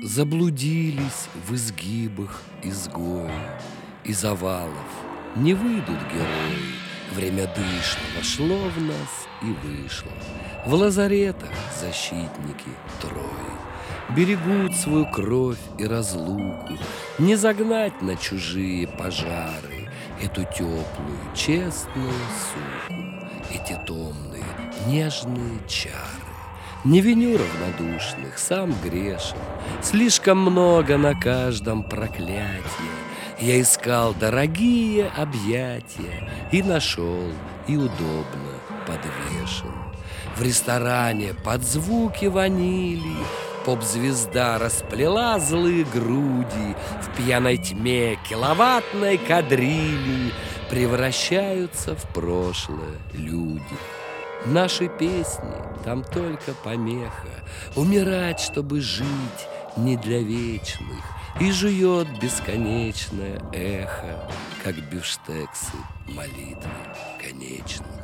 Заблудились в изгибах изгои, из овалов не выйдут герои. Время дышло, вошло в нас и вышло. В лазаретах защитники трое берегут свою кровь и разлуку. Не загнать на чужие пожары эту теплую, честную суку, эти томные, нежные чары. Не виню равнодушных, сам грешен. Слишком много на каждом проклятие. Я искал дорогие объятия и нашел, и удобно подвешен. В ресторане под звуки ванили поп-звезда расплела злые груди. В пьяной тьме киловаттной кадрили превращаются в прошлое люди. Наши песни там только помеха. Умирать, чтобы жить, не для вечных. И жует бесконечное эхо, как бифштексы молитвы конечной.